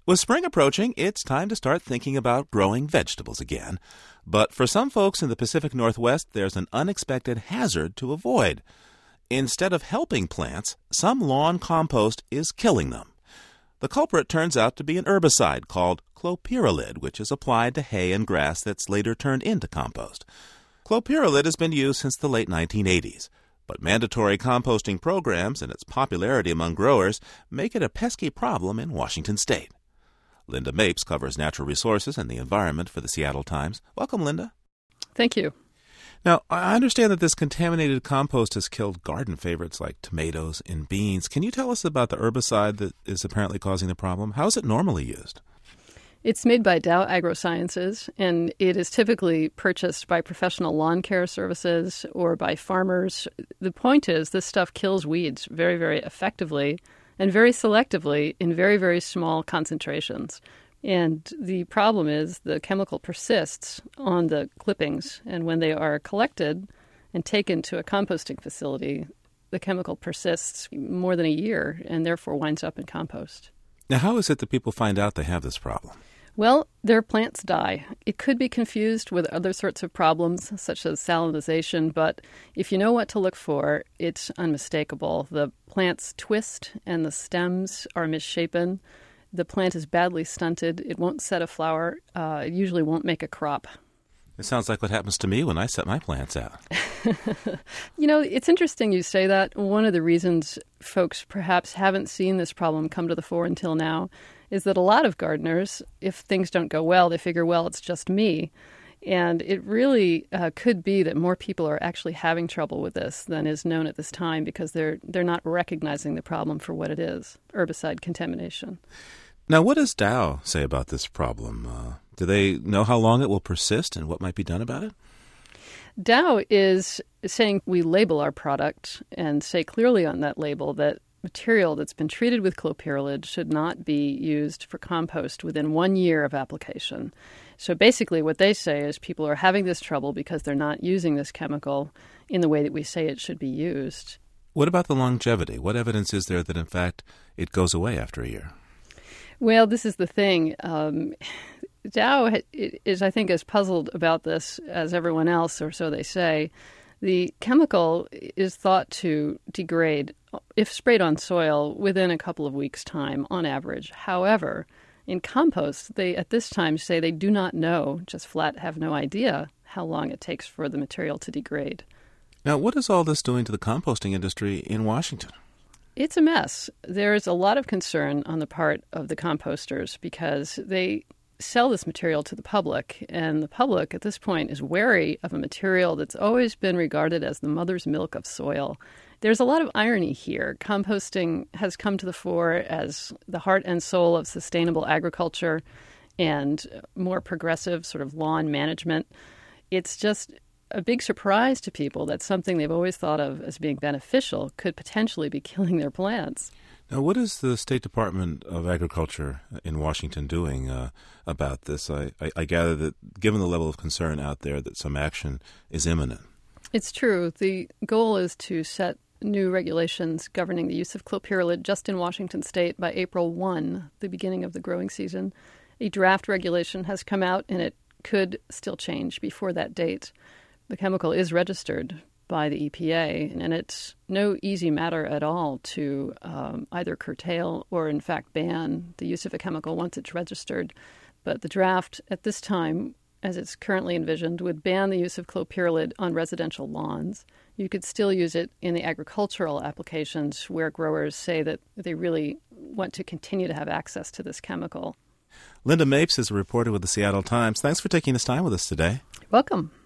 With spring approaching, it's time to start thinking about growing vegetables again. But for some folks in the Pacific Northwest, there's an unexpected hazard to avoid. Instead of helping plants, some lawn compost is killing them. The culprit turns out to be an herbicide called clopyralid, which is applied to hay and grass that's later turned into compost. Clopyralid has been used since the late 1980s. But mandatory composting programs and its popularity among growers make it a pesky problem in Washington state. Linda Mapes covers natural resources and the environment for the Seattle Times. Welcome, Linda. Thank you. Now, I understand that this contaminated compost has killed garden favorites like tomatoes and beans. Can you tell us about the herbicide that is apparently causing the problem? How is it normally used? It's made by Dow AgroSciences, and it is typically purchased by professional lawn care services or by farmers. The point is this stuff kills weeds very, very effectively and very selectively in very, very small concentrations. And the problem is the chemical persists on the clippings, and when they are collected and taken to a composting facility, the chemical persists more than a year and therefore winds up in compost. Now, how is it that people find out they have this problem? Well, their plants die. It could be confused with other sorts of problems, such as salinization, but if you know what to look for, it's unmistakable. The plants twist and the stems are misshapen. The plant is badly stunted. It won't set a flower. It usually won't make a crop. It sounds like what happens to me when I set my plants out. You know, it's interesting you say that. One of the reasons folks perhaps haven't seen this problem come to the fore until now is that a lot of gardeners, if things don't go well, they figure, well, it's just me. And it really could be that more people are actually having trouble with this than is known at this time because they're not recognizing the problem for what it is, herbicide contamination. Now, what does Dow say about this problem? Do they know how long it will persist and what might be done about it? Dow is saying we label our product and say clearly on that label that material that's been treated with clopyralid should not be used for compost within 1 year of application. So basically what they say is people are having this trouble because they're not using this chemical in the way that we say it should be used. What about the longevity? What evidence is there that, in fact, it goes away after a year? Well, this is the thing. Dow is, I think, as puzzled about this as everyone else, or so they say. The chemical is thought to degrade if sprayed on soil within a couple of weeks' time on average. However, in compost, they at this time say they do not know, just flat have no idea how long it takes for the material to degrade. Now, what is all this doing to the composting industry in Washington? It's a mess. There's a lot of concern on the part of the composters because they sell this material to the public, and the public at this point is wary of a material that's always been regarded as the mother's milk of soil. There's a lot of irony here. Composting has come to the fore as the heart and soul of sustainable agriculture and more progressive sort of lawn management. It's just a big surprise to people that something they've always thought of as being beneficial could potentially be killing their plants. Now, what is the State Department of Agriculture in Washington doing about this? I gather that, given the level of concern out there, that some action is imminent. It's true. The goal is to set new regulations governing the use of clopyralid just in Washington state by April 1, the beginning of the growing season. A draft regulation has come out, and it could still change before that date. The chemical is registered by the EPA, and it's no easy matter at all to either curtail or, in fact, ban the use of a chemical once it's registered. But the draft at this time, as it's currently envisioned, would ban the use of clopyralid on residential lawns. You could still use it in the agricultural applications where growers say that they really want to continue to have access to this chemical. Linda Mapes is a reporter with the Seattle Times. Thanks for taking this time with us today. Welcome.